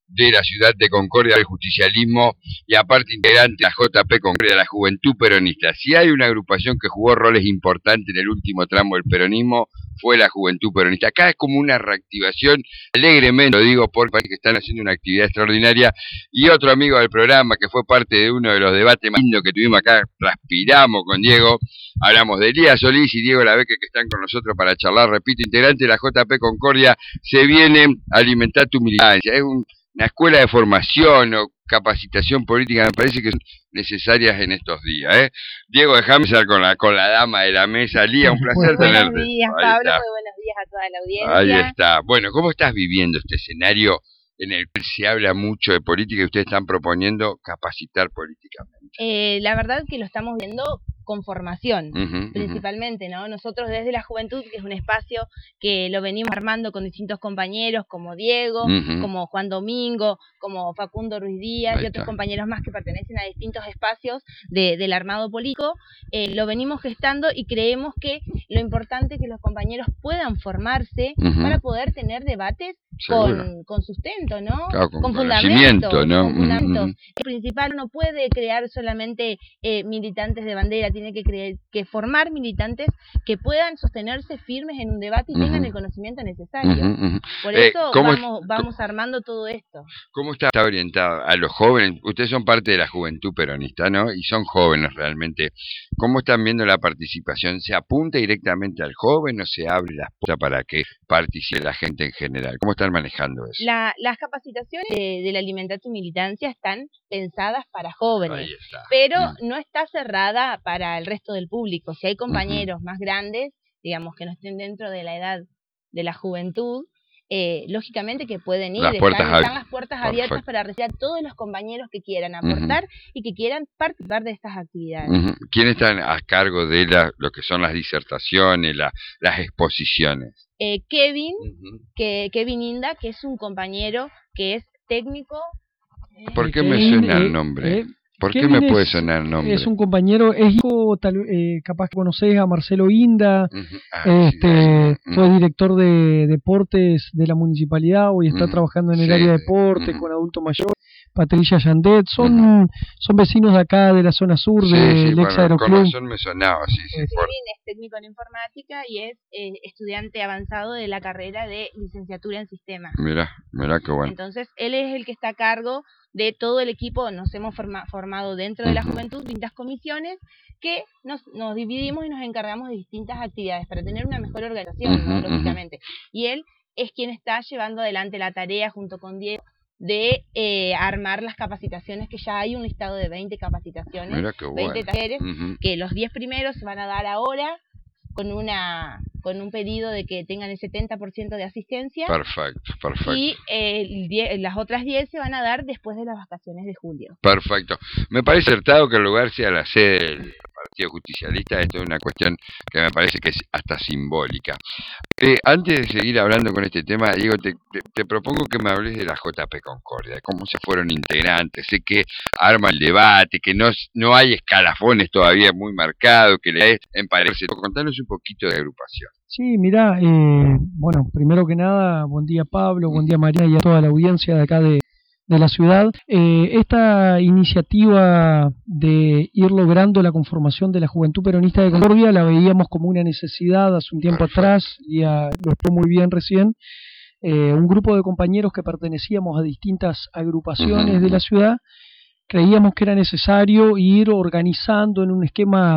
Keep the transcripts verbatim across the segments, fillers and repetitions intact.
de la ciudad de Concordia, del justicialismo, y aparte integrante de la J P Concordia, la Juventud Peronista. Si hay una agrupación que jugó roles importantes en el último tramo del peronismo, fue la Juventud Peronista. Acá es como una reactivación, alegremente lo digo porque parece que están haciendo una actividad extraordinaria. Y otro amigo del programa que fue parte de uno de los debates más lindos que tuvimos acá, transpiramos con Diego, hablamos de Elías Solís y Diego Laveque, que están con nosotros para charlar, repito, integrante de la J P Concordia. Se viene a alimentar tu militancia. Es un, una escuela de formación o capacitación política, me parece que son necesarias en estos días, ¿eh? Diego, déjame estar con la, con la dama de la mesa. Lía, un placer muy tenerte. Buenos días, Ahí Pablo, está. muy buenos días a toda la audiencia. Ahí está. Bueno, ¿cómo estás viviendo este escenario en el que se habla mucho de política y ustedes están proponiendo capacitar políticamente? Eh, la verdad que lo estamos viendo con formación, uh-huh, principalmente, ¿no? Nosotros desde la Juventud, que es un espacio que lo venimos armando con distintos compañeros, como Diego, uh-huh. como Juan Domingo, como Facundo Ruiz Díaz Ahí y otros está. compañeros más que pertenecen a distintos espacios de, del armado político, eh, lo venimos gestando y creemos que lo importante es que los compañeros puedan formarse uh-huh. para poder tener debates con, con sustento, ¿no? Claro, con, con fundamento, ¿no? Con fundamentos. Uh-huh. El principal no puede crear solamente eh, militantes de bandera, tiene que, creer, que formar militantes que puedan sostenerse firmes en un debate y uh-huh. tengan el conocimiento necesario. Uh-huh, uh-huh. Por eh, eso vamos, vamos armando todo esto. ¿Cómo está orientado a los jóvenes? Ustedes son parte de la Juventud Peronista, ¿no? Y son jóvenes realmente. ¿Cómo están viendo la participación? ¿Se apunta directamente al joven o se abre las puertas para que participe la gente en general? ¿Cómo están manejando eso? La, las capacitaciones de, de la Alimentación y Militancia están pensadas para jóvenes, pero mm. no está cerrada para el resto del público. Si hay compañeros uh-huh. más grandes, digamos, que no estén dentro de la edad de la juventud, eh, lógicamente que pueden ir, las están, están están las puertas abiertas Perfecto. Para recibir a todos los compañeros que quieran aportar uh-huh. y que quieran participar de estas actividades. Uh-huh. ¿Quiénes están a cargo de la, lo que son las disertaciones, la, las exposiciones? Eh, Kevin, uh-huh. que, Kevin Inda, que es un compañero que es técnico. ¿Por qué me suena el nombre? Eh, ¿Por qué me puede sonar el nombre? Es un compañero, es hijo, tal, eh, capaz que conocés a Marcelo Inda, uh-huh. ah, este, sí, sí. fue director de deportes de la municipalidad, hoy está uh-huh. trabajando en el sí, área de deportes uh-huh. con adulto mayor. Patricia Yandet, son, uh-huh. son vecinos de acá de la zona sur sí, del sí, ex bueno, Aeroclub. Con razón me sonaba, sí, sí. Kevin es técnico en informática y es eh, estudiante avanzado de la carrera de licenciatura en sistemas. Mirá, mirá qué bueno. Entonces, él es el que está a cargo de todo el equipo. Nos hemos forma, formado dentro de la juventud distintas comisiones que nos, nos dividimos y nos encargamos de distintas actividades para tener una mejor organización, uh-huh, ¿no? Lógicamente. Y él es quien está llevando adelante la tarea junto con Diego de eh, armar las capacitaciones, que ya hay un listado de veinte capacitaciones, Mira qué bueno. veinte talleres, uh-huh. que los diez primeros se van a dar ahora con una con un pedido de que tengan el setenta por ciento de asistencia. Perfecto, perfecto. Y eh, diez, las otras diez se van a dar después de las vacaciones de julio. Perfecto. Me parece acertado que el lugar sea la sede del Partido Justicialista. Esto es una cuestión que me parece que es hasta simbólica. Eh, antes de seguir hablando con este tema, Diego, te, te, te propongo que me hables de la J P Concordia, de cómo se fueron integrantes. Sé que arma el debate, que no, no hay escalafones todavía muy marcados, que le es emparecerse. Contanos un poquito de agrupación. Sí, mirá, eh, bueno, primero que nada, buen día Pablo, buen día María y a toda la audiencia de acá de, de la ciudad. Eh, esta iniciativa de ir logrando la conformación de la Juventud Peronista de Concordia la veíamos como una necesidad hace un tiempo Perfecto. atrás, y a, lo explicó muy bien recién, eh, un grupo de compañeros que pertenecíamos a distintas agrupaciones uh-huh. de la ciudad, creíamos que era necesario ir organizando en un esquema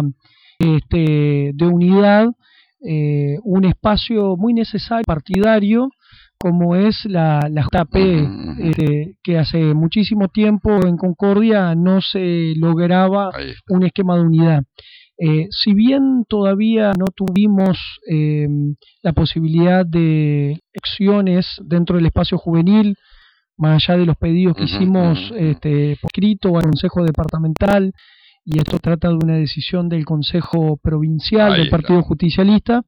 este, de unidad Eh, un espacio muy necesario, partidario, como es la, la J P, eh, que hace muchísimo tiempo en Concordia no se lograba un esquema de unidad. Eh, si bien todavía no tuvimos eh, la posibilidad de acciones dentro del espacio juvenil, más allá de los pedidos que hicimos este, por escrito al Consejo Departamental, y esto trata de una decisión del Consejo Provincial Ahí del Partido está. Justicialista,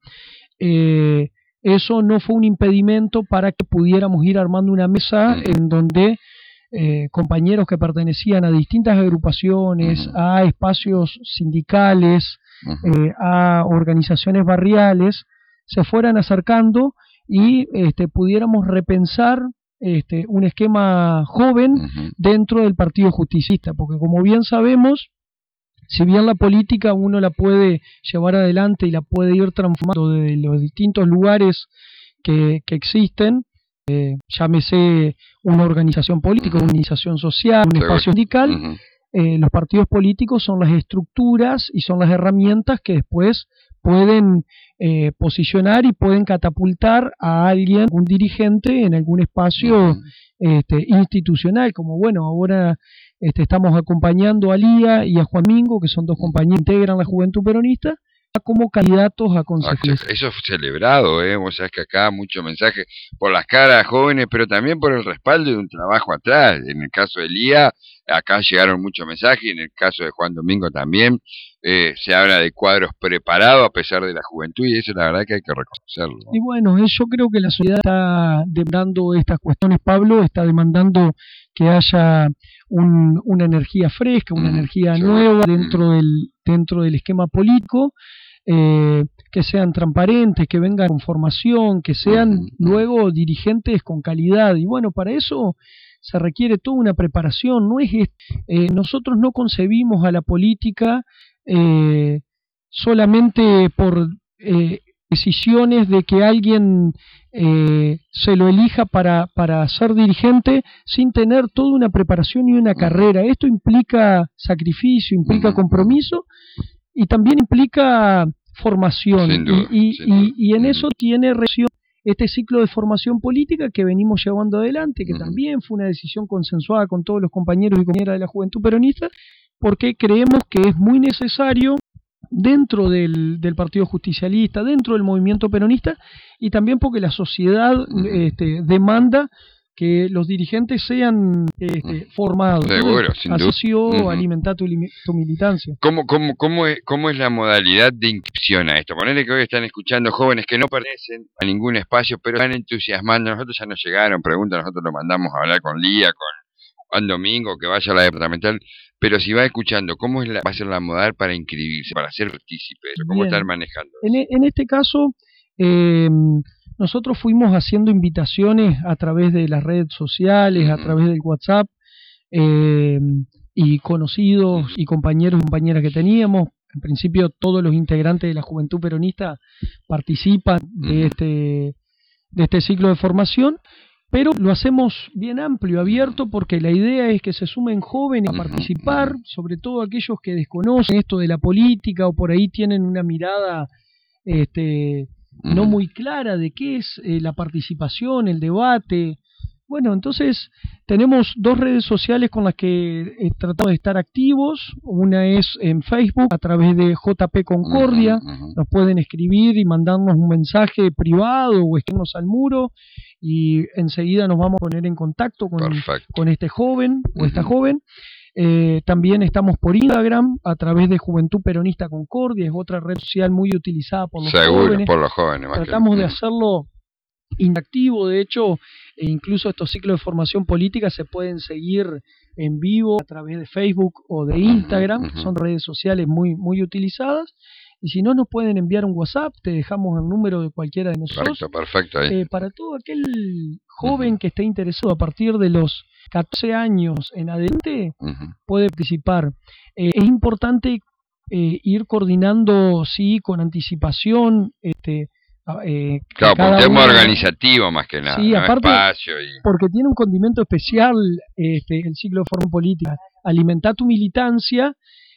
eh, eso no fue un impedimento para que pudiéramos ir armando una mesa uh-huh. en donde eh, compañeros que pertenecían a distintas agrupaciones, uh-huh. a espacios sindicales, uh-huh. eh, a organizaciones barriales, se fueran acercando y este, pudiéramos repensar este, un esquema joven uh-huh. dentro del Partido Justicialista, porque como bien sabemos, si bien la política uno la puede llevar adelante y la puede ir transformando de los distintos lugares que, que existen, eh, llámese una organización política, una organización social, un espacio sindical, uh-huh. eh, los partidos políticos son las estructuras y son las herramientas que después pueden eh, posicionar y pueden catapultar a alguien, un dirigente en algún espacio uh-huh. este, institucional, como bueno, ahora este, estamos acompañando a Lía y a Juan Mingo, que son dos compañeros que integran la Juventud Peronista, como candidatos a concejales. Eso es celebrado, ¿eh? O sea, es que acá mucho mensaje por las caras jóvenes, pero también por el respaldo de un trabajo atrás. En el caso de Lía, acá llegaron muchos mensajes, y en el caso de Juan Domingo también, eh, se habla de cuadros preparados a pesar de la juventud, y eso la verdad que hay que reconocerlo, ¿no? Y bueno, yo creo que la sociedad está demandando estas cuestiones, Pablo, está demandando que haya un, una energía fresca, una mm, energía seguro. nueva dentro, mm. del, dentro del esquema político, eh, que sean transparentes, que vengan con formación, que sean mm. luego dirigentes con calidad, y bueno, para eso se requiere toda una preparación. No es eh, nosotros no concebimos a la política eh, solamente por eh, decisiones de que alguien eh, se lo elija para, para ser dirigente sin tener toda una preparación y una carrera. Esto implica sacrificio, implica compromiso y también implica formación. Sin duda, y, y, sin duda. y, y en eso tiene relación este ciclo de formación política que venimos llevando adelante, que uh-huh. también fue una decisión consensuada con todos los compañeros y compañeras de la Juventud Peronista, porque creemos que es muy necesario dentro del, del Partido Justicialista, dentro del movimiento peronista, y también porque la sociedad uh-huh. este, demanda que los dirigentes sean este, formados. Seguro, sin duda. Asoció, uh-huh. alimentar tu, tu militancia. ¿Cómo, cómo, cómo, es, ¿Cómo es la modalidad de inscripción a esto? Ponele que hoy están escuchando jóvenes que no pertenecen a ningún espacio, pero están entusiasmando. Nosotros ya nos llegaron preguntas, nosotros lo mandamos a hablar con Lía, con Juan Domingo, que vaya a la departamental, pero si va escuchando, ¿cómo es la, va a ser la modalidad para inscribirse, para ser partícipe? ¿Cómo Bien. están manejando eso? En, en este caso, eh, nosotros fuimos haciendo invitaciones a través de las redes sociales, a través del WhatsApp, eh, y conocidos y compañeros y compañeras que teníamos. En principio todos los integrantes de la Juventud Peronista participan de este, de este ciclo de formación, pero lo hacemos bien amplio, abierto, porque la idea es que se sumen jóvenes a participar, sobre todo aquellos que desconocen esto de la política o por ahí tienen una mirada este no muy clara de qué es eh, la participación, el debate. Bueno, entonces tenemos dos redes sociales con las que eh, tratamos de estar activos. Una es en Facebook a través de J P Concordia. Uh-huh, uh-huh. Nos pueden escribir y mandarnos un mensaje privado o escribirnos al muro y enseguida nos vamos a poner en contacto con, con este joven o uh-huh. esta joven. Eh, también estamos por Instagram a través de Juventud Peronista Concordia, es otra red social muy utilizada por los Seguro, jóvenes. por los jóvenes. Más Tratamos que... de hacerlo interactivo, de hecho, e incluso estos ciclos de formación política se pueden seguir en vivo a través de Facebook o de Instagram, uh-huh, uh-huh. son redes sociales muy, muy utilizadas. Y si no, nos pueden enviar un WhatsApp, te dejamos el número de cualquiera de nosotros. Perfecto, perfecto. Ahí. Eh, para todo aquel joven uh-huh. que esté interesado a partir de los catorce años en adelante, uh-huh. puede participar. Eh, es importante eh, ir coordinando, sí, con anticipación, este, eh, claro, por un tema organizativo más que nada, sí, ¿no? Aparte, espacio y... porque tiene un condimento especial este, el ciclo de formación política. Alimentar tu militancia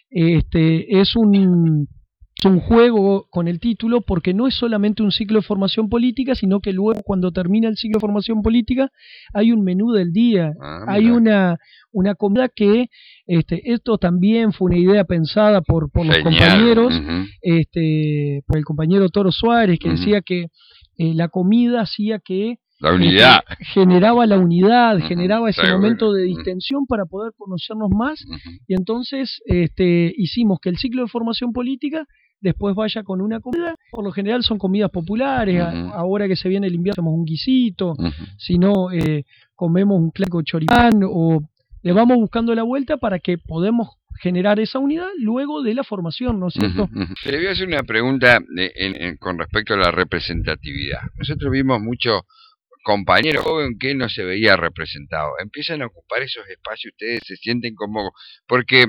este, es un... Es un juego con el título porque no es solamente un ciclo de formación política, sino que luego cuando termina el ciclo de formación política hay un menú del día, ah, hay una una comida que, este, esto también fue una idea pensada por, por los Genial. compañeros, uh-huh. este, por el compañero Toro Suárez, que uh-huh. decía que eh, la comida hacía que la unidad. Este, generaba la unidad, uh-huh. generaba ese Seguro. momento de distensión uh-huh. para poder conocernos más, uh-huh. y entonces este, hicimos que el ciclo de formación política después vaya con una comida. Por lo general son comidas populares, uh-huh. ahora que se viene el invierno hacemos un guisito, uh-huh. si no eh, comemos un clásico choripán, o le vamos buscando la vuelta para que podamos generar esa unidad luego de la formación, ¿no es cierto? Uh-huh, uh-huh. Te voy a hacer una pregunta de, en, en, con respecto a la representatividad. Nosotros vimos mucho compañero joven que no se veía representado. Empiezan a ocupar esos espacios, ustedes se sienten como... porque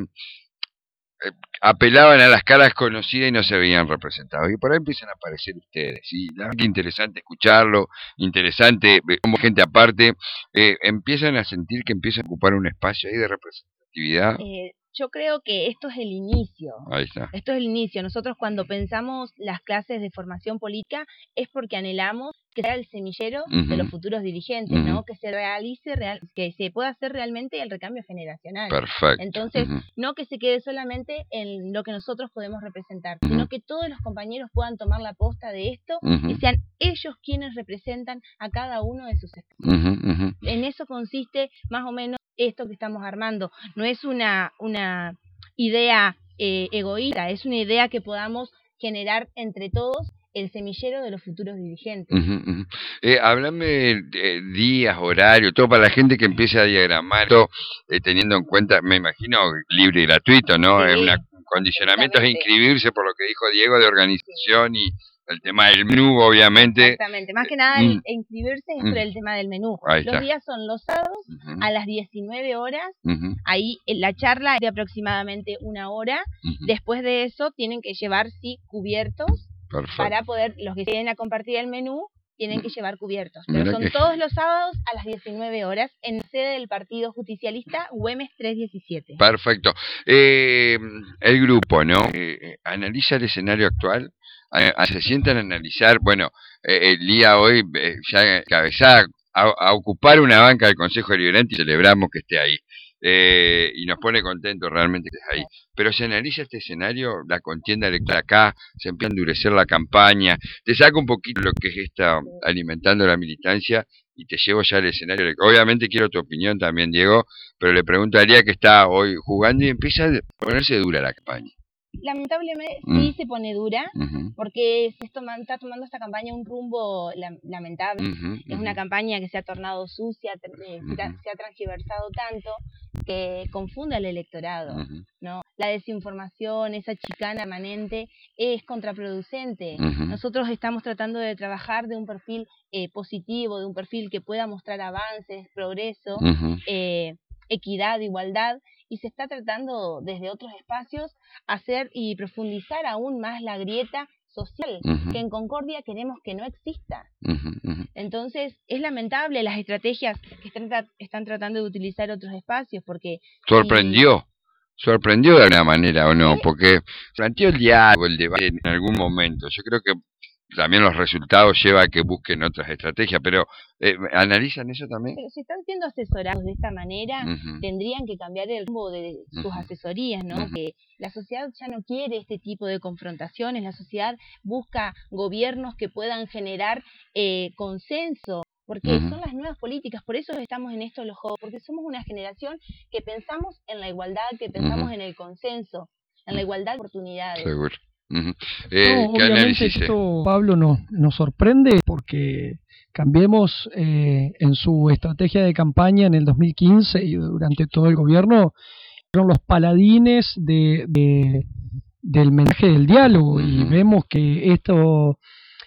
eh, apelaban a las caras conocidas y no se veían representados. Y por ahí empiezan a aparecer ustedes. Y la verdad que interesante escucharlo, interesante, eh, como gente aparte, eh, empiezan a sentir que empiezan a ocupar un espacio ahí de representatividad. Eh, yo creo que esto es el inicio. Ahí está. Esto es el inicio. Nosotros cuando pensamos las clases de formación política es porque anhelamos que sea el semillero uh-huh. de los futuros dirigentes, uh-huh. ¿no? Que se realice, real, que se pueda hacer realmente el recambio generacional. Perfecto. Entonces, uh-huh. no que se quede solamente en lo que nosotros podemos representar, uh-huh. sino que todos los compañeros puedan tomar la posta de esto uh-huh. y sean ellos quienes representan a cada uno de sus espacios. Uh-huh. Uh-huh. En eso consiste más o menos esto que estamos armando. No es una, una idea eh, egoísta, es una idea que podamos generar entre todos el semillero de los futuros dirigentes. Uh-huh, uh-huh. Eh, háblame de días, horario, todo para la gente que empiece a diagramar, todo, eh, teniendo en cuenta, me imagino, libre y gratuito, ¿no? Sí, es un condicionamiento es inscribirse, por lo que dijo Diego, de organización sí. y el tema del menú, obviamente. Exactamente, más que nada mm. el inscribirse es mm. por el tema del menú. Los días son los sábados uh-huh. a las diecinueve horas, uh-huh. ahí la charla es de aproximadamente una hora, uh-huh. después de eso tienen que llevar, sí, cubiertos, perfecto. Para poder, los que quieren a compartir el menú, tienen que llevar cubiertos. Pero Mira son que... todos los sábados a las diecinueve horas en sede del Partido Justicialista Güemes trescientos diecisiete. Perfecto. Eh, el grupo, ¿no? Eh, analiza el escenario actual. Eh, se sientan a analizar, bueno, eh, el día hoy eh, ya cabeza a, a ocupar una banca del Consejo Deliberante y celebramos que esté ahí. Eh, y nos pone contentos realmente que esté ahí. Pero se analiza este escenario, la contienda electoral acá, se empieza a endurecer la campaña, te saca un poquito lo que es esta alimentando la militancia y te llevo ya al escenario electoral. Obviamente quiero tu opinión también, Diego, pero le pregunto a Lía que está hoy jugando y empieza a ponerse dura la campaña. Lamentablemente mm. sí se pone dura, uh-huh. porque se está, está tomando esta campaña un rumbo la, lamentable. Uh-huh. Es uh-huh. una campaña que se ha tornado sucia, eh, uh-huh. se, ha, se ha transgiversado tanto que confunde al electorado, uh-huh. ¿no? La desinformación, esa chicana permanente es contraproducente. Uh-huh. Nosotros estamos tratando de trabajar de un perfil eh, positivo, de un perfil que pueda mostrar avances, progreso, uh-huh. eh, equidad, igualdad, y se está tratando desde otros espacios hacer y profundizar aún más la grieta social, uh-huh. que en Concordia queremos que no exista. Uh-huh, uh-huh. Entonces, es lamentable las estrategias que están, tra- están tratando de utilizar otros espacios, porque... Sorprendió, y... sorprendió de alguna manera, ¿o no? ¿Sí? Porque planteó el diálogo, el debate en algún momento. Yo creo que también los resultados lleva a que busquen otras estrategias, pero eh, ¿analizan eso también? Pero si están siendo asesorados de esta manera, uh-huh. tendrían que cambiar el rumbo de sus uh-huh. asesorías, ¿no? Uh-huh. Que la sociedad ya no quiere este tipo de confrontaciones, la sociedad busca gobiernos que puedan generar eh, consenso, porque uh-huh. son las nuevas políticas, por eso estamos en esto los jóvenes, porque somos una generación que pensamos en la igualdad, que pensamos uh-huh. en el consenso, en la igualdad de oportunidades. Seguro. Uh-huh. Eh, no, obviamente esto, Pablo, nos, nos sorprende porque Cambiemos eh, en su estrategia de campaña en el dos mil quince y durante todo el gobierno fueron los paladines de, de del mensaje del diálogo, y vemos que esto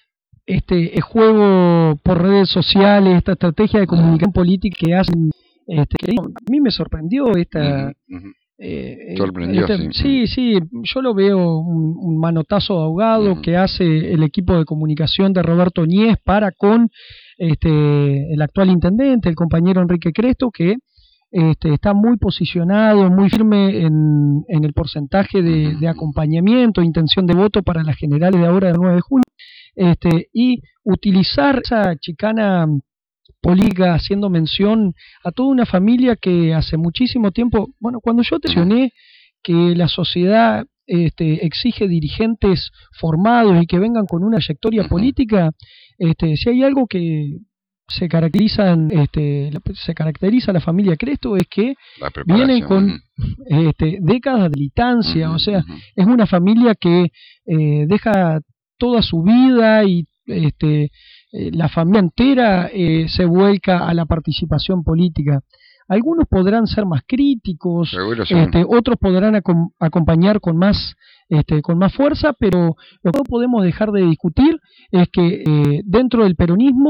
este juego por redes sociales, esta estrategia de comunicación política que hacen, este, que a mí me sorprendió esta uh-huh. Eh, Sorprendió, este, sí. sí, sí, yo lo veo un, un manotazo de ahogado uh-huh. que hace el equipo de comunicación de Roberto Ñez para con este el actual intendente, el compañero Enrique Cresto, que este, está muy posicionado, muy firme en, en el porcentaje de, de acompañamiento, intención de voto para las generales de ahora del nueve de junio, este, y utilizar esa chicana política haciendo mención a toda una familia que hace muchísimo tiempo, bueno, cuando yo te mencioné que la sociedad este, exige dirigentes formados y que vengan con una trayectoria política, este, si hay algo que se caracterizan, este, se caracteriza a la familia Cresto es que vienen con este, décadas de militancia, uh-huh, o sea, uh-huh. es una familia que eh, deja toda su vida y este Eh, la familia entera eh, se vuelca a la participación política. Algunos podrán ser más críticos, este, otros podrán acom- acompañar con más este, con más fuerza, pero lo que no podemos dejar de discutir es que eh, dentro del peronismo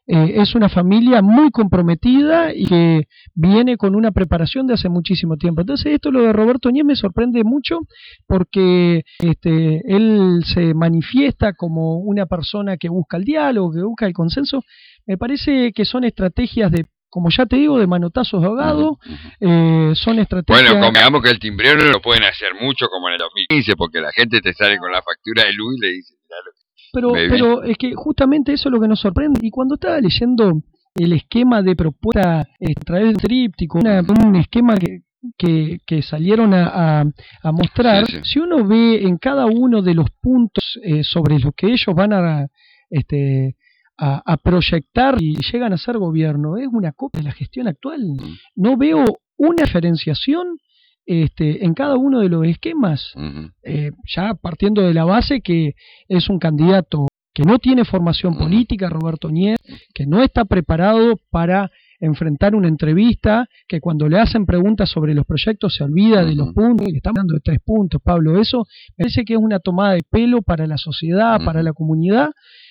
eh, es una familia muy comprometida y que viene con una preparación de hace muchísimo tiempo. Entonces esto, lo de Roberto Ñez, me sorprende mucho porque este, él se manifiesta como una persona que busca el diálogo, que busca el consenso. Me parece que son estrategias de, como ya te digo, de manotazos de ahogado. eh, son estrategias... Bueno, convengamos que el timbreo no lo pueden hacer mucho como en el dos mil quince, porque la gente te sale con la factura de luz y le dice, mirá lo que Pero, me vi. pero es que justamente eso es lo que nos sorprende. Y cuando estaba leyendo el esquema de propuesta eh, a través del tríptico, una, un esquema que, que, que salieron a, a, a mostrar, Sí, sí. si uno ve en cada uno de los puntos eh, sobre los que ellos van a, este, a, a proyectar y llegan a ser gobierno, es una copia de la gestión actual. No veo una diferenciación Este, en cada uno de los esquemas, uh-huh. eh, ya partiendo de la base que es un candidato que no tiene formación uh-huh. política, Roberto Ñez, que no está preparado para enfrentar una entrevista, que cuando le hacen preguntas sobre los proyectos se olvida uh-huh. de los puntos, y estamos hablando de tres puntos, Pablo. Eso me parece que es una tomada de pelo para la sociedad, uh-huh. para la comunidad,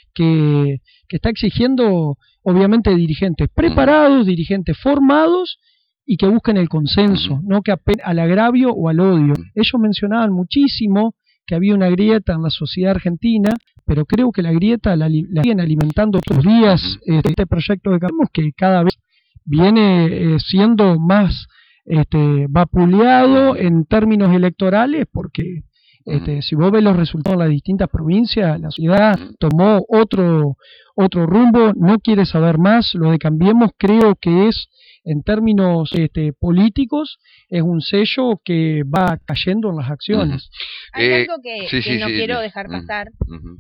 que, que está exigiendo obviamente dirigentes preparados, uh-huh. dirigentes formados, y que busquen el consenso, no que apen- al agravio o al odio. Ellos mencionaban muchísimo que había una grieta en la sociedad argentina, pero creo que la grieta la, la siguen alimentando todos los días. Este, este proyecto que vemos que cada vez viene eh, siendo más este, vapuleado en términos electorales, porque este, si vos ves los resultados en las distintas provincias, la sociedad tomó otro, otro rumbo, no quiere saber más. Lo de Cambiemos creo que es, en términos este, políticos, es un sello que va cayendo en las acciones. Uh-huh. Hay eh, algo que, sí, que sí, no sí, quiero sí. dejar pasar, uh-huh.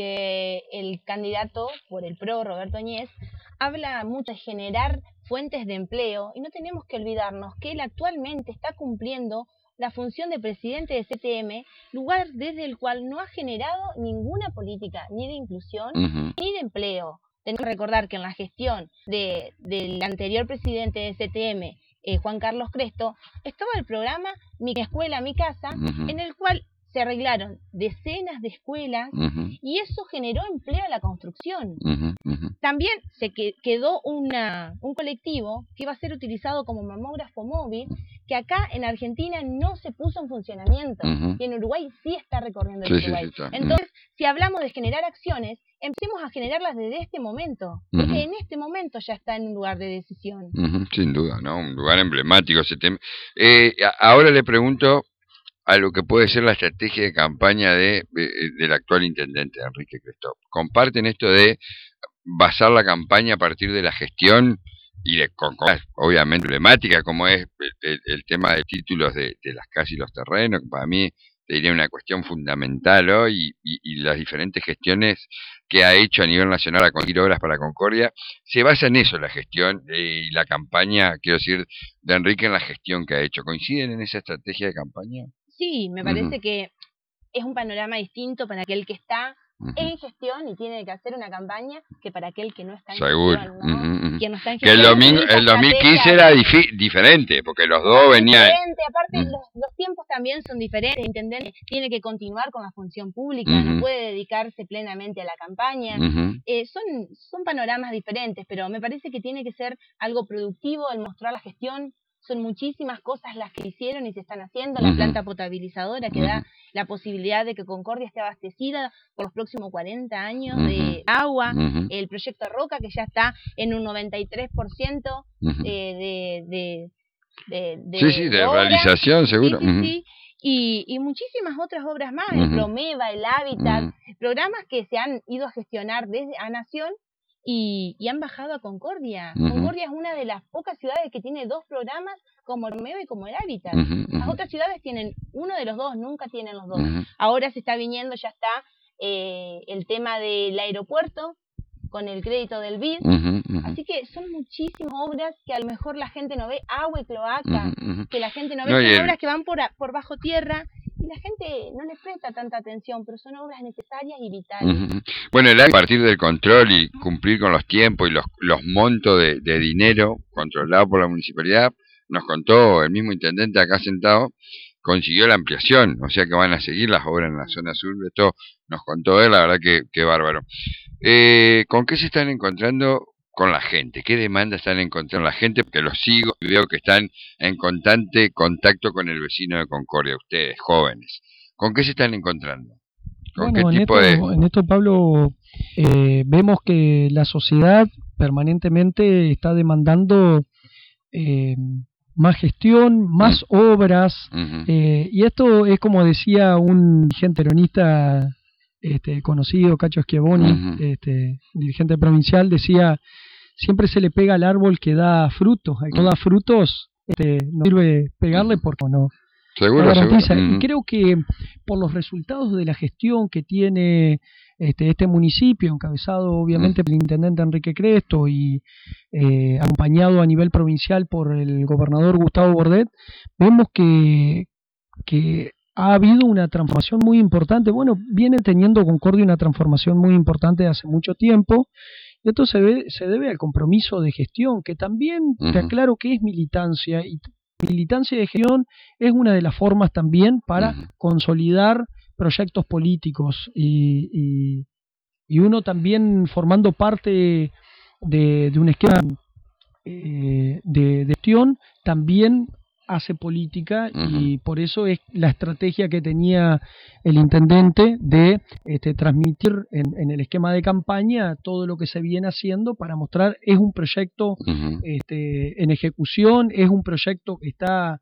que el candidato por el PRO, Roberto Ñez, habla mucho de generar fuentes de empleo, y no tenemos que olvidarnos que él actualmente está cumpliendo la función de presidente de C T M, lugar desde el cual no ha generado ninguna política ni de inclusión uh-huh. ni de empleo. Tenemos que recordar que en la gestión de, del anterior presidente de C T M, eh, Juan Carlos Cresto, estaba el programa Mi Escuela, Mi Casa, uh-huh. en el cual se arreglaron decenas de escuelas uh-huh. y eso generó empleo a la construcción. Uh-huh. Uh-huh. También se que, quedó una, un colectivo que iba a ser utilizado como mamógrafo móvil, que acá en Argentina no se puso en funcionamiento, uh-huh. y en Uruguay sí está recorriendo el sí, Uruguay. Sí, sí, Entonces, uh-huh. si hablamos de generar acciones, empecemos a generarlas desde este momento, porque uh-huh. en este momento ya está en un lugar de decisión. Uh-huh. Sin duda, ¿no? Un lugar emblemático ese tema. Eh, ahora le pregunto a lo que puede ser la estrategia de campaña de, de del actual intendente Enrique Cresto. ¿Comparten esto de basar la campaña a partir de la gestión y de con cosas obviamente emblemáticas, como es el, el, el tema de títulos de, de las casas y los terrenos, que para mí te diría una cuestión fundamental hoy, y, y, y las diferentes gestiones que ha hecho a nivel nacional a conseguir obras para Concordia, se basa en eso la gestión eh, y la campaña, quiero decir, de Enrique en la gestión que ha hecho. ¿Coinciden en esa estrategia de campaña? Sí, me parece uh-huh. que es un panorama distinto para aquel que está uh-huh. en gestión y tiene que hacer una campaña que para aquel que no está en Seguro. gestión, ¿no? Uh-huh. Quien no está en que gestión, el, domingo, el dos mil quince era difi- diferente, porque los dos venían... Diferente, aparte uh-huh. los, los tiempos también son diferentes, el intendente tiene que continuar con la función pública, uh-huh. no puede dedicarse plenamente a la campaña, uh-huh. eh, son, son panoramas diferentes, pero me parece que tiene que ser algo productivo el mostrar la gestión. Son muchísimas cosas las que hicieron y se están haciendo. La uh-huh. planta potabilizadora que uh-huh. da la posibilidad de que Concordia esté abastecida por los próximos cuarenta años uh-huh. de agua. Uh-huh. El proyecto Roca, que ya está en un noventa y tres por ciento uh-huh. eh, de, de, de, de, Sí, sí, de, de realización, seguro. Sí, sí, uh-huh. sí. Y, y muchísimas otras obras más, uh-huh. el Promeva, el Hábitat, uh-huh. programas que se han ido a gestionar desde a Nación. Y, y han bajado a Concordia. Uh-huh. Concordia es una de las pocas ciudades que tiene dos programas, como el Promeva y como el Hábitat. Uh-huh. Las otras ciudades tienen uno de los dos, nunca tienen los dos. Uh-huh. Ahora se está viniendo, ya está eh, el tema del aeropuerto, con el crédito del B I D. Uh-huh, uh-huh. Así que son muchísimas obras que a lo mejor la gente no ve, agua y cloaca, uh-huh, uh-huh. que la gente no ve, no, son el... obras que van por, a, por bajo tierra, y la gente no les presta tanta atención, pero son obras necesarias y vitales. Uh-huh. Bueno, el a partir del control y cumplir con los tiempos y los, los montos de, de dinero controlados por la municipalidad, nos contó el mismo intendente acá sentado, consiguió la ampliación, o sea que van a seguir las obras en la zona sur. Esto nos contó él, la verdad que, que bárbaro. Eh, ¿Con qué se están encontrando con la gente? ¿Qué demandas están encontrando la gente? Porque los sigo y veo que están en constante contacto con el vecino de Concordia, ustedes, jóvenes. ¿Con qué se están encontrando? ¿Con Bueno, qué en tipo esto, de...? en esto, Pablo, eh, vemos que la sociedad permanentemente está demandando eh, más gestión, más Mm. obras, Uh-huh. eh, y esto es como decía un dirigente peronista este, conocido, Cacho Schiavoni, Uh-huh. este, dirigente provincial, decía, siempre se le pega al árbol que da frutos, el que no da frutos este, no sirve pegarle porque no, Seguro, no garantiza. seguro. Uh-huh. Y creo que por los resultados de la gestión que tiene este, este municipio, encabezado obviamente uh-huh. por el intendente Enrique Cresto y eh, acompañado a nivel provincial por el gobernador Gustavo Bordet, vemos que, que ha habido una transformación muy importante. Bueno, viene teniendo Concordia una transformación muy importante hace mucho tiempo. Y esto se, ve, se debe al compromiso de gestión, que también uh-huh. te aclaro que es militancia, y militancia de gestión es una de las formas también para uh-huh. consolidar proyectos políticos y, y, y uno también formando parte de, de un esquema eh, de, de gestión también hace política uh-huh. y por eso es la estrategia que tenía el intendente de este, transmitir en, en el esquema de campaña todo lo que se viene haciendo para mostrar es un proyecto uh-huh. este, en ejecución, es un proyecto que está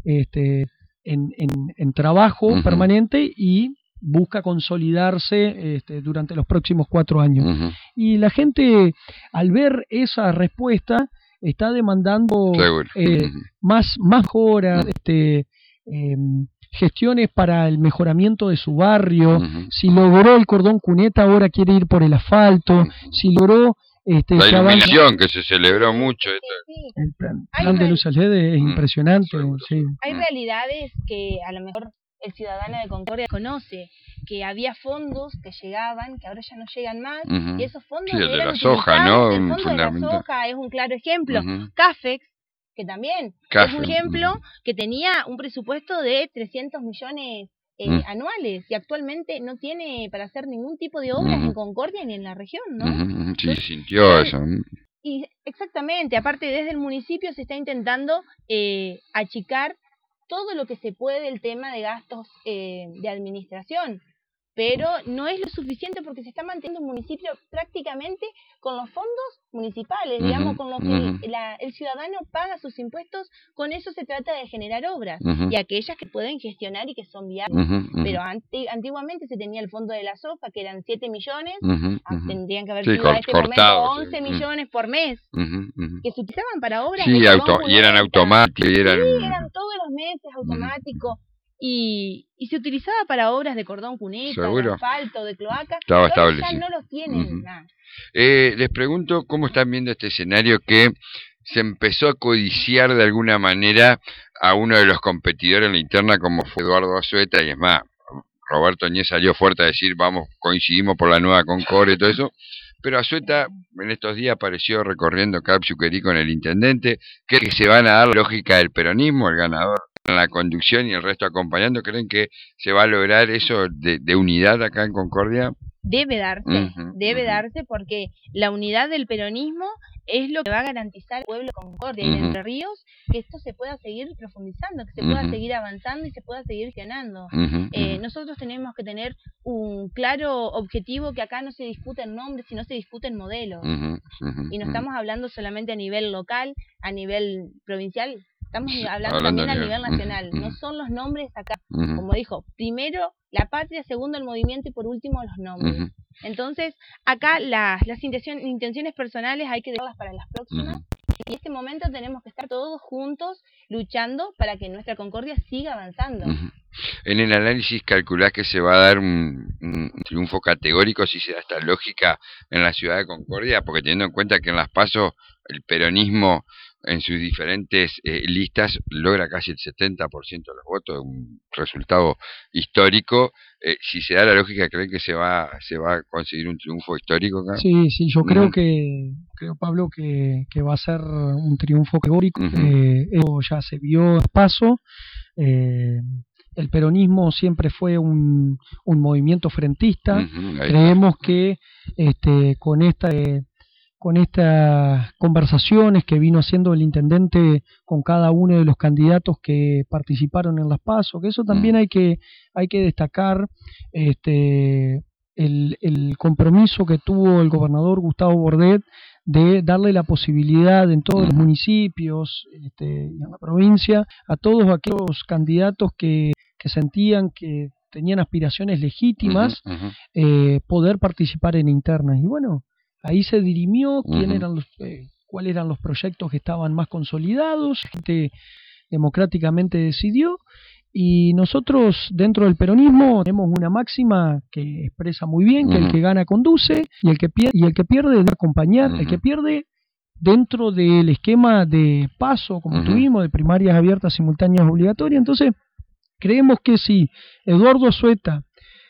este, en, en, en trabajo uh-huh. permanente y busca consolidarse este, durante los próximos cuatro años. Uh-huh. Y la gente, al ver esa respuesta, está demandando eh, uh-huh. más, más mejoras, uh-huh. este, eh, gestiones para el mejoramiento de su barrio. Uh-huh. Si logró el cordón cuneta, ahora quiere ir por el asfalto. Uh-huh. Si logró... Este, la iluminación que se celebró mucho. Sí, sí. El plan, plan de luz L E D es uh-huh. impresionante. Sí. Hay realidades que a lo mejor el ciudadano de Concordia conoce, que había fondos que llegaban, que ahora ya no llegan más, uh-huh. y esos fondos sí, el eran de la soja, ¿no? El fondo de la soja es un claro ejemplo. Uh-huh. CAFEX, que también Café. es un ejemplo uh-huh. que tenía un presupuesto de trescientos millones eh, uh-huh. anuales, y actualmente no tiene para hacer ningún tipo de obras uh-huh. en Concordia ni en la región, ¿no? Uh-huh. Sí, Entonces, sintió eso. Y exactamente, aparte desde el municipio se está intentando eh, achicar todo lo que se puede el tema de gastos eh, de administración, pero no es lo suficiente porque se está manteniendo un municipio prácticamente con los fondos municipales, uh-huh, digamos, con lo que uh-huh. la, el ciudadano paga sus impuestos, con eso se trata de generar obras, uh-huh. y aquellas que pueden gestionar y que son viables, uh-huh, uh-huh. pero anti, antiguamente se tenía el fondo de la soja, que eran siete millones, uh-huh, uh-huh. tendrían que haber sí, sido a este cortado, momento once sí. millones por mes, uh-huh, uh-huh. que se utilizaban para obras. Sí, auto, y eran automáticos. Y eran... Sí, eran todos los meses automáticos. Uh-huh. Y, y se utilizaba para obras de cordón cuneta, de asfalto, de cloaca, estaba pero establecido. Ya no los tienen uh-huh. nada. Eh, les pregunto cómo están viendo este escenario que se empezó a codiciar de alguna manera a uno de los competidores en la interna como fue Eduardo Azueta, y es más, Roberto Ñez salió fuerte a decir vamos, coincidimos por la nueva Concordia y todo eso, pero Azueta en estos días apareció recorriendo Capsuquerí con el intendente. ¿Creen que se van a dar la lógica del peronismo, el ganador en la conducción y el resto acompañando? ¿Creen que se va a lograr eso de, de unidad acá en Concordia? Debe darse, uh-huh, debe uh-huh. darse porque la unidad del peronismo es lo que va a garantizar al pueblo de Concordia uh-huh. y de Entre Ríos, que esto se pueda seguir profundizando, que se uh-huh. pueda seguir avanzando y se pueda seguir gestionando. Uh-huh. Eh, nosotros tenemos que tener un claro objetivo, que acá no se discuten nombres, sino se discuten modelos. Uh-huh. Uh-huh. Y no estamos hablando solamente a nivel local, a nivel provincial, estamos hablando, hablando también a nivel, nivel nacional. Uh-huh. No son los nombres acá, uh-huh. como dijo, primero la patria, segundo el movimiento y por último los nombres. Uh-huh. Entonces, acá las, las intenciones, intenciones personales hay que dejarlas para las próximas. Uh-huh. Y en este momento tenemos que estar todos juntos luchando para que nuestra Concordia siga avanzando. Uh-huh. En el análisis calculás que se va a dar un, un triunfo categórico si se da esta lógica en la ciudad de Concordia, porque teniendo en cuenta que en las PASO el peronismo en sus diferentes eh, listas logra casi el setenta por ciento de los votos, un resultado histórico. Eh, si se da la lógica, ¿creen que se va se va a conseguir un triunfo histórico acá? Sí, sí, yo uh-huh. creo que, creo Pablo, que, que va a ser un triunfo categórico. Uh-huh. Eh, eso ya se vio a paso. Eh, el peronismo siempre fue un, un movimiento frentista. Uh-huh. Creemos que este, con esta... Eh, con estas conversaciones que vino haciendo el intendente con cada uno de los candidatos que participaron en las PASO, que eso también hay que, hay que destacar este, el, el compromiso que tuvo el gobernador Gustavo Bordet de darle la posibilidad en todos los municipios este, y en la provincia a todos aquellos candidatos que, que sentían que tenían aspiraciones legítimas uh-huh, uh-huh. Eh, poder participar en internas. Y bueno, ahí se dirimió quién uh-huh. eran los, eh, cuáles eran los proyectos que estaban más consolidados, la gente democráticamente decidió. Y nosotros dentro del peronismo tenemos una máxima que expresa muy bien que uh-huh. el que gana conduce y el que pierde, y el que pierde debe acompañar. Uh-huh. El que pierde dentro del esquema de paso como uh-huh. tuvimos, de primarias abiertas, simultáneas, obligatorias. Entonces creemos que si Eduardo Assueta,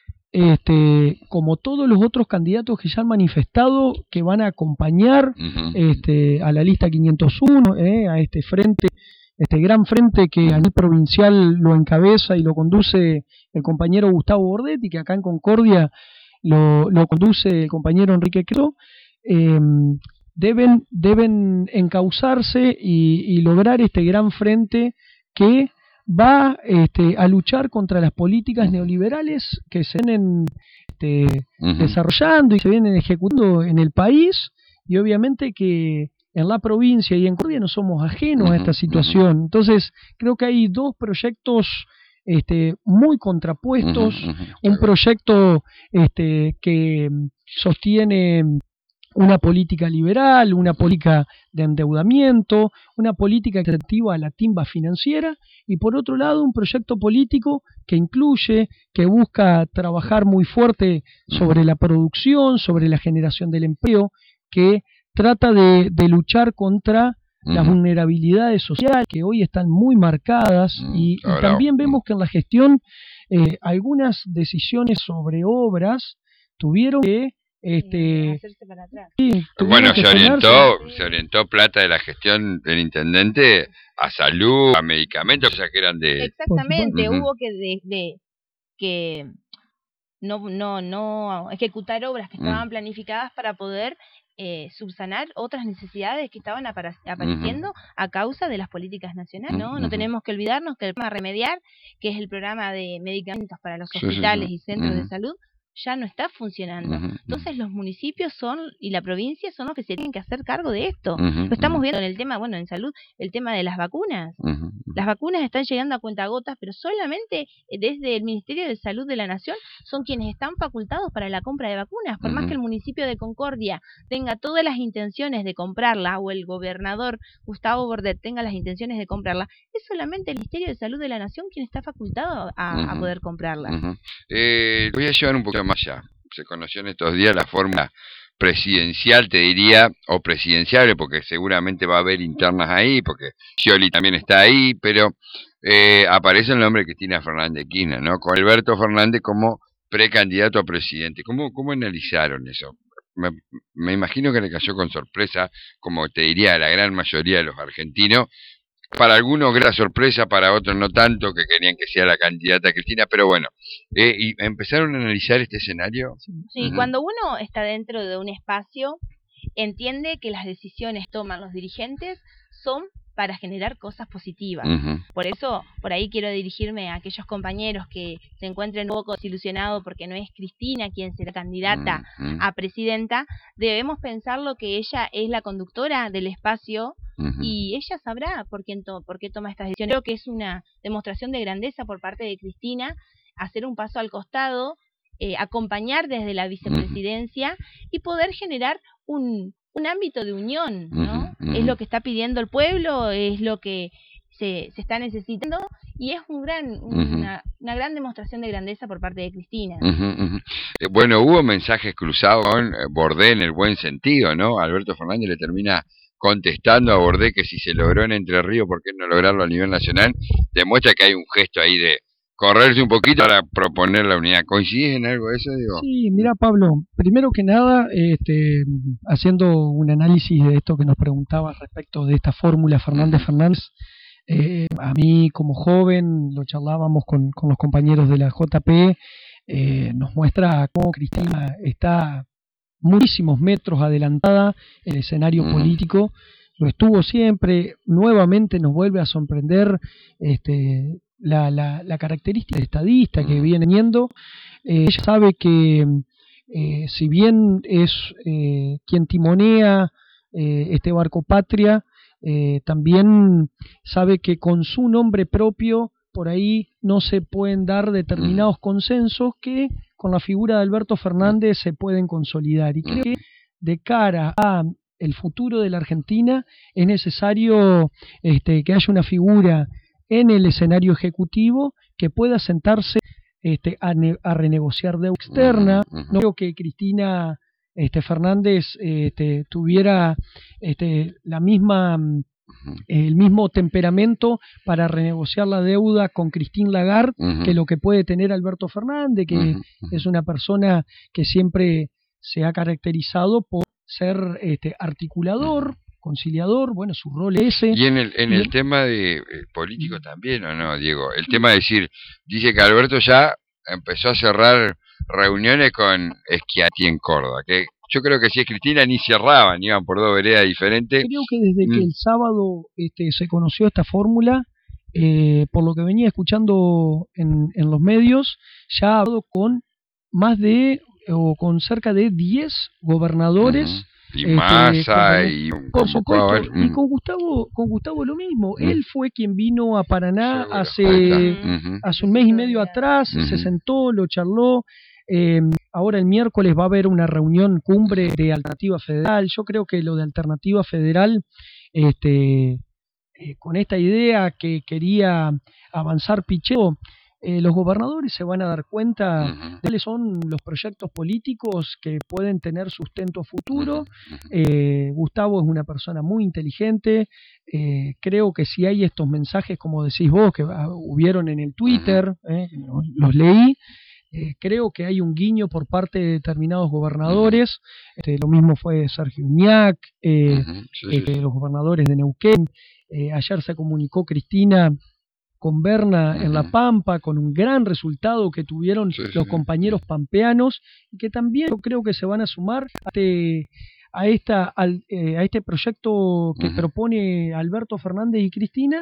este, como todos los otros candidatos que ya han manifestado que van a acompañar uh-huh. este, a la lista quinientos uno, eh, a este frente, este gran frente que a nivel provincial lo encabeza y lo conduce el compañero Gustavo Bordet y que acá en Concordia lo, lo conduce el compañero Enrique Creto, eh, deben, deben encauzarse y, y lograr este gran frente que va este, a luchar contra las políticas neoliberales que se vienen este, uh-huh. desarrollando y se vienen ejecutando en el país, y obviamente que en la provincia y en Concordia no somos ajenos uh-huh. a esta situación. Entonces creo que hay dos proyectos este, muy contrapuestos, uh-huh. Uh-huh. un proyecto este, que sostiene una política liberal, una política de endeudamiento, una política que incentiva a la timba financiera, y por otro lado un proyecto político que incluye, que busca trabajar muy fuerte sobre la producción, sobre la generación del empleo, que trata de, de luchar contra uh-huh. las vulnerabilidades sociales que hoy están muy marcadas, uh-huh. y, y también vemos que en la gestión eh, algunas decisiones sobre obras tuvieron que Este, hacerse para atrás. Sí, bueno, se orientó, se orientó plata de la gestión del intendente a salud, a medicamentos, cosas que eran de... Exactamente, uh-huh. hubo que de, de que no no no ejecutar obras que estaban uh-huh. planificadas para poder eh, subsanar otras necesidades que estaban apara- apareciendo uh-huh. a causa de las políticas nacionales, ¿no? Uh-huh. No tenemos que olvidarnos que el programa Remediar, que es el programa de medicamentos para los hospitales sí, sí, sí. y centros uh-huh. de salud, ya no está funcionando. Uh-huh. Entonces los municipios son y la provincia son los que se tienen que hacer cargo de esto. Uh-huh. Lo estamos viendo en el tema, bueno, en salud, el tema de las vacunas. Uh-huh. Las vacunas están llegando a cuentagotas, pero solamente desde el Ministerio de Salud de la Nación son quienes están facultados para la compra de vacunas. Por uh-huh. más que el municipio de Concordia tenga todas las intenciones de comprarla, o el gobernador Gustavo Bordet tenga las intenciones de comprarla, es solamente el Ministerio de Salud de la Nación quien está facultado a, uh-huh. a poder comprarla. Uh-huh. Eh, voy a llevar un poco más allá. Se conoció en estos días la fórmula presidencial, te diría, o presidenciable, porque seguramente va a haber internas ahí, porque Scioli también está ahí, pero eh, aparece el nombre de Cristina Fernández de Kirchner, ¿no? Con Alberto Fernández como precandidato a presidente. ¿Cómo, cómo analizaron eso? Me, me imagino que le cayó con sorpresa, como te diría a la gran mayoría de los argentinos. Para algunos gran sorpresa, para otros no tanto, que querían que sea la candidata Cristina, pero bueno, eh, y empezaron a analizar este escenario. Sí, uh-huh. cuando uno está dentro de un espacio, entiende que las decisiones que toman los dirigentes son para generar cosas positivas. Uh-huh. Por eso, por ahí quiero dirigirme a aquellos compañeros que se encuentren un poco desilusionados porque no es Cristina quien será candidata uh-huh. a presidenta. Debemos pensar lo que ella es la conductora del espacio uh-huh. y ella sabrá por qué, to- por qué toma estas decisiones. Creo que es una demostración de grandeza por parte de Cristina hacer un paso al costado, eh, acompañar desde la vicepresidencia uh-huh. y poder generar un... un ámbito de unión, ¿no? Uh-huh, uh-huh. Es lo que está pidiendo el pueblo, es lo que se, se está necesitando, y es un gran una, uh-huh. una gran demostración de grandeza por parte de Cristina. Uh-huh, uh-huh. Eh, bueno, hubo mensajes cruzados con Bordet en el buen sentido, ¿no? Alberto Fernández le termina contestando a Bordet que si se logró en Entre Ríos, ¿por qué no lograrlo a nivel nacional? Demuestra que hay un gesto ahí de correrse un poquito para proponer la unidad. ¿Coincides en algo de eso, digo? Sí, mira, Pablo, primero que nada, este, haciendo un análisis de esto que nos preguntabas respecto de esta fórmula Fernández Fernández, eh, a mí como joven, lo charlábamos con, con los compañeros de la J P, eh, nos muestra cómo Cristina está muchísimos metros adelantada en el escenario uh-huh. político, lo estuvo siempre, nuevamente nos vuelve a sorprender este, la, la, la característica estadista que viene teniendo. Eh, ella sabe que eh, si bien es eh, quien timonea eh, este barco patria, eh, también sabe que con su nombre propio por ahí no se pueden dar determinados consensos que con la figura de Alberto Fernández se pueden consolidar, y creo que de cara a el futuro de la Argentina es necesario este, que haya una figura en el escenario ejecutivo que pueda sentarse este, a, ne a renegociar deuda externa. No creo que Cristina este, Fernández este, tuviera este, la misma el mismo temperamento para renegociar la deuda con Christine Lagarde uh-huh. que lo que puede tener Alberto Fernández, que uh-huh. es una persona que siempre se ha caracterizado por ser este, articulador, conciliador, bueno, su rol es ese. Y en el, en el tema de eh, político también, ¿o no, Diego? El tema de decir, dice que Alberto ya empezó a cerrar reuniones con Schiaretti en Córdoba, que yo creo que si es Cristina ni cerraban, iban por dos veredas diferentes. Creo que desde mm. que el sábado este, se conoció esta fórmula, eh, por lo que venía escuchando en, en los medios, ya ha hablado con más de, o con cerca de diez gobernadores. Uh-huh. Y este, Massa y un por supuesto, mm. y con Gustavo, con Gustavo lo mismo. Mm. Él fue quien vino a Paraná Seguro. hace, uh-huh. hace un mes y medio atrás, uh-huh. se sentó, lo charló. Eh, ahora el miércoles va a haber una reunión cumbre de Alternativa Federal. Yo creo que lo de Alternativa Federal, este, eh, con esta idea que quería avanzar Pichetto, eh, los gobernadores se van a dar cuenta uh-huh. de cuáles son los proyectos políticos que pueden tener sustento futuro. Uh-huh. eh, Gustavo es una persona muy inteligente. Eh, creo que si hay estos mensajes, como decís vos, que uh, hubieron en el Twitter, uh-huh. eh, los, los leí, Eh, creo que hay un guiño por parte de determinados gobernadores. Este, lo mismo fue Sergio Uñac, eh, uh-huh, sí, eh, sí. los gobernadores de Neuquén. Eh, ayer se comunicó Cristina con Berna uh-huh. en La Pampa, con un gran resultado que tuvieron sí, los sí. compañeros pampeanos, y que también yo creo que se van a sumar a este, a esta, al, eh, a este proyecto que uh-huh. propone Alberto Fernández y Cristina,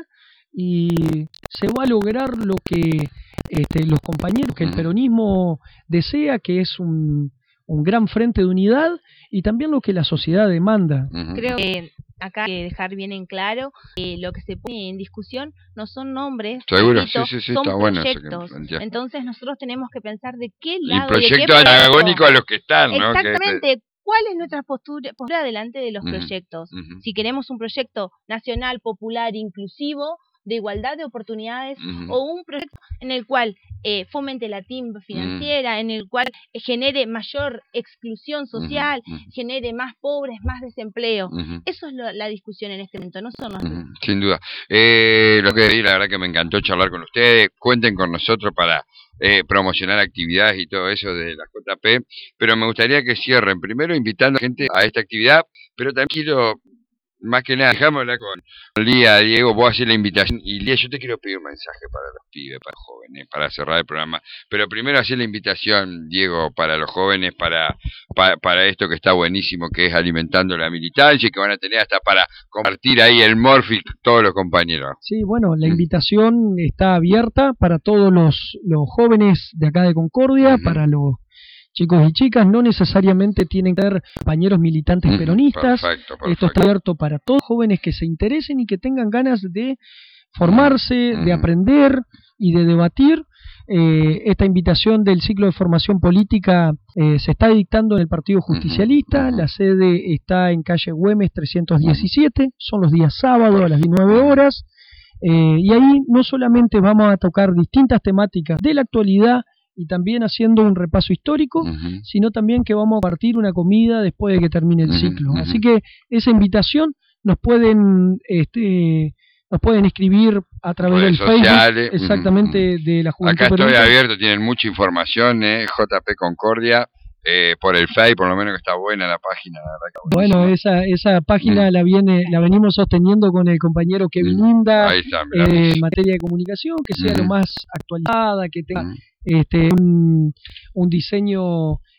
y se va a lograr lo que este, los compañeros, que el peronismo desea, que es un, un gran frente de unidad, y también lo que la sociedad demanda. Creo que acá hay que dejar bien en claro que lo que se pone en discusión no son nombres, Seguro, repito, sí, sí, sí, son está proyectos. Bueno que, Entonces nosotros tenemos que pensar de qué lado, y proyectos de qué antagónicos a los que están, ¿no? Exactamente. Que, ¿Cuál es nuestra postura, postura delante de los uh-huh. proyectos? Uh-huh. Si queremos un proyecto nacional, popular, inclusivo, de igualdad de oportunidades, uh-huh. o un proyecto en el cual eh, fomente la timba financiera, uh-huh. en el cual eh, genere mayor exclusión social, uh-huh. genere más pobres, más desempleo. Uh-huh. Eso es lo, la discusión en este momento, no son los... Uh-huh. Sin duda. Eh, lo que la verdad que me encantó charlar con ustedes. Cuenten con nosotros para eh, promocionar actividades y todo eso de la J P, pero me gustaría que cierren primero invitando a gente a esta actividad, pero también quiero... Más que nada, dejámosla con Lía, Diego, vos haces la invitación. Y Lía, yo te quiero pedir un mensaje para los pibes, para los jóvenes, para cerrar el programa. Pero primero hacer la invitación, Diego, para los jóvenes, para, para, para esto que está buenísimo, que es alimentando la militancia, y que van a tener hasta para compartir ahí el Morphy todos los compañeros. Sí, bueno, la invitación mm. está abierta para todos los, los jóvenes de acá de Concordia, mm-hmm. para los chicos y chicas, no necesariamente tienen que ser compañeros militantes mm, peronistas. Perfecto, perfecto. Esto está abierto para todos los jóvenes que se interesen y que tengan ganas de formarse, mm, de aprender y de debatir. Eh, esta invitación del ciclo de formación política eh, se está dictando en el Partido Justicialista. Mm, la sede está en calle Güemes trescientos diecisiete, son los días sábados a las diecinueve horas. Eh, y ahí no solamente vamos a tocar distintas temáticas de la actualidad, y también haciendo un repaso histórico, uh-huh. sino también que vamos a partir una comida después de que termine el uh-huh. ciclo. Uh-huh. Así que esa invitación nos pueden este nos pueden escribir a través Redes del sociales. Facebook, exactamente, uh-huh. de la Juventud Acá Peronista. Estoy abierto, tienen mucha información, eh, J P Concordia, eh, por el Facebook, por lo menos que está buena la página. La verdad que bueno, esa esa página uh-huh. la viene la venimos sosteniendo con el compañero Kevin uh-huh. Inda, Ahí está, eh, en materia de comunicación, que sea uh-huh. lo más actualizada, que tenga uh-huh. Este, un, un diseño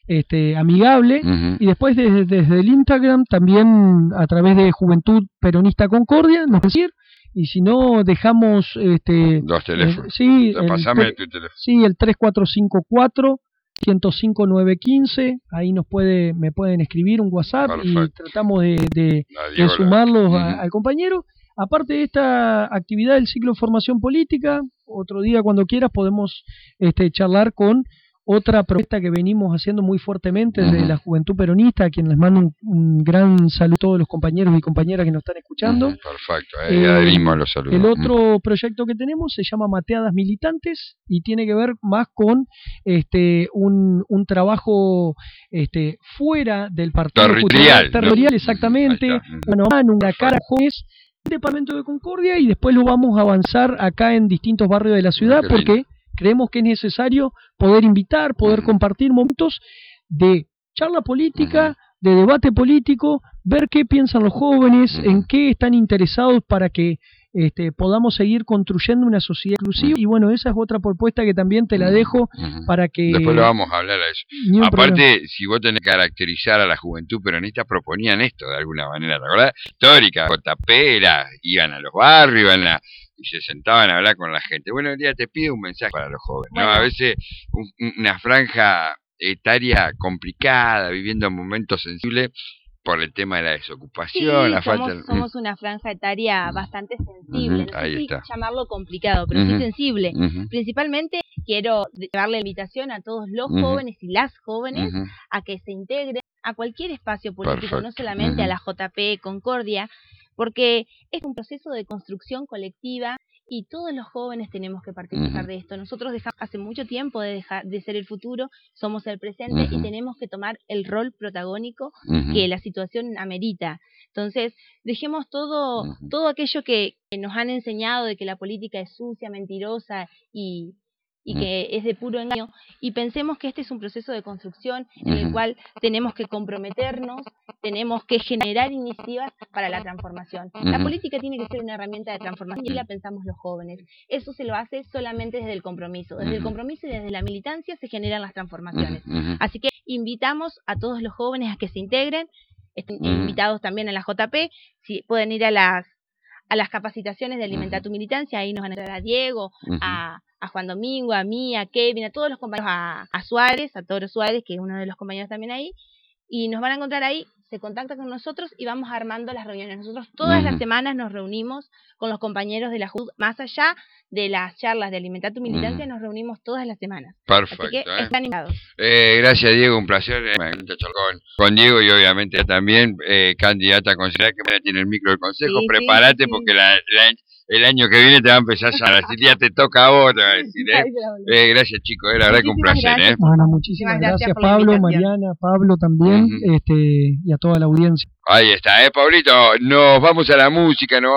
este, amigable, Uh-huh. y después desde, desde el Instagram también a través de Juventud Peronista Concordia, nos pueden decir, y si no dejamos este Los teléfonos. eh, sí, O sea, pasame el, tu teléfono. sí, el tres cuatro cinco cuatro, uno cero cinco nueve uno cinco, ahí nos puede me pueden escribir un WhatsApp. Perfecto. Y tratamos de, de, de sumarlos uh-huh. a, al compañero. Aparte de esta actividad del ciclo de formación política, otro día cuando quieras podemos este, charlar con otra propuesta que venimos haciendo muy fuertemente desde uh-huh. la Juventud Peronista, a quien les mando un, un gran saludo a todos los compañeros y compañeras que nos están escuchando. Uh-huh. Perfecto, ahí eh, adherimos los saludos. El otro uh-huh. proyecto que tenemos se llama Mateadas Militantes y tiene que ver más con este un, un trabajo este fuera del partido territorial, territorial, ¿no? Exactamente, uh-huh. una, una cara jóvenes departamento de Concordia, y después lo vamos a avanzar acá en distintos barrios de la ciudad, uh-huh. porque creemos que es necesario poder invitar, poder uh-huh. compartir momentos de charla política, uh-huh. de debate político, ver qué piensan los jóvenes, uh-huh. en qué están interesados para que este, podamos seguir construyendo una sociedad inclusiva. Uh-huh. Y bueno, esa es otra propuesta que también te la dejo uh-huh. para que... Después lo vamos a hablar a eso. Aparte, problema. Si vos tenés que caracterizar a la Juventud Peronista, proponían esto de alguna manera, ¿te acordás? Histórica, J P era, iban a los barrios, iban a... y se sentaban a hablar con la gente. Bueno, el día te pido un mensaje para los jóvenes, ¿no? A veces un, una franja etaria complicada, viviendo momentos sensibles por el tema de la desocupación, sí, la somos, falta... somos una franja etaria bastante sensible, uh-huh, no ahí sé si está. llamarlo complicado, pero uh-huh, sí sensible. Uh-huh. Principalmente quiero darle la invitación a todos los uh-huh. jóvenes y las jóvenes uh-huh. a que se integren a cualquier espacio político, perfecto. No solamente uh-huh. a la J P Concordia, porque es un proceso de construcción colectiva y todos los jóvenes tenemos que participar uh-huh. de esto. Nosotros dejamos hace mucho tiempo de dejar de ser el futuro, somos el presente uh-huh. y tenemos que tomar el rol protagónico uh-huh. que la situación amerita. Entonces, dejemos todo uh-huh. todo aquello que, que nos han enseñado de que la política es sucia, mentirosa y y que es de puro engaño, y pensemos que este es un proceso de construcción en el cual tenemos que comprometernos, tenemos que generar iniciativas para la transformación. La política tiene que ser una herramienta de transformación y la pensamos los jóvenes. Eso se lo hace solamente desde el compromiso. Desde el compromiso y desde la militancia se generan las transformaciones. Así que invitamos a todos los jóvenes a que se integren, estén invitados también a la J P, si pueden ir a las a las capacitaciones de Alimenta tu Militancia, ahí nos van a entrar a Diego, uh-huh. a, a Juan Domingo, a mí, a Kevin, a todos los compañeros, a, a Suárez, a Toro Suárez, que es uno de los compañeros también ahí, y nos van a encontrar ahí, se contactan con nosotros y vamos armando las reuniones. Nosotros todas uh-huh. las semanas nos reunimos con los compañeros de la J U D, más allá de las charlas de Alimenta tu Militancia, uh-huh. nos reunimos todas las semanas. Perfecto. Así que eh. están invitados. Eh, gracias, Diego, un placer. Eh, con, con Diego y obviamente también eh, candidata a considerar que mañana tiene el micro del consejo. Sí, prepárate sí, sí. porque la, la, el año que viene te va a empezar ya. Si ya te toca a vos, te va a decir. Eh, eh gracias, chicos. Eh, la verdad que un placer. Eh. Bueno, muchísimas gracias, gracias Pablo, Mariana, Pablo también, uh-huh. este, y a toda la audiencia. Ahí está, eh, Pablito. Nos vamos a la música, nos vamos